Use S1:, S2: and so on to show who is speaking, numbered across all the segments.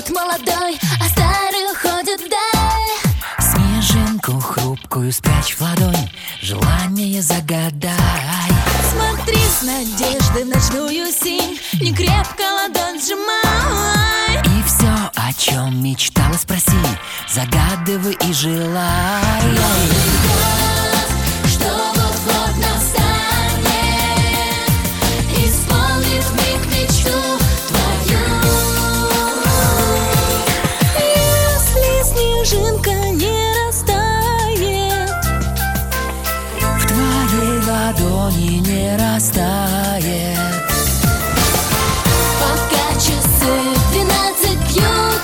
S1: кот молодой, а старый уходит вдаль.
S2: Снежинку хрупкую спрячь в ладонь, желание загадай.
S1: Смотри с надеждой в ночную синь, не крепко ладонь сжимай.
S2: И все, о чем мечтала, спроси, загадывай и желай.
S1: Что вот-вот настанет, исполнит вмиг мечту твою. Если снежинка не растает,
S2: В твоей ладони не растает.
S1: пока часы 12 бьют,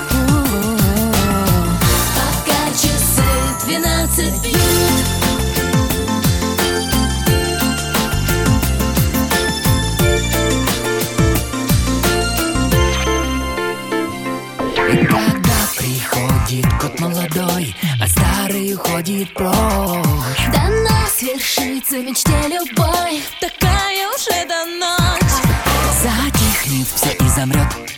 S1: пока часы 12 бьют.
S2: И когда приходит кот молодой, а старый уходит прочь,
S1: Дано свершится мечте любой, такая уж эта ночь.
S2: затихнет все и замрет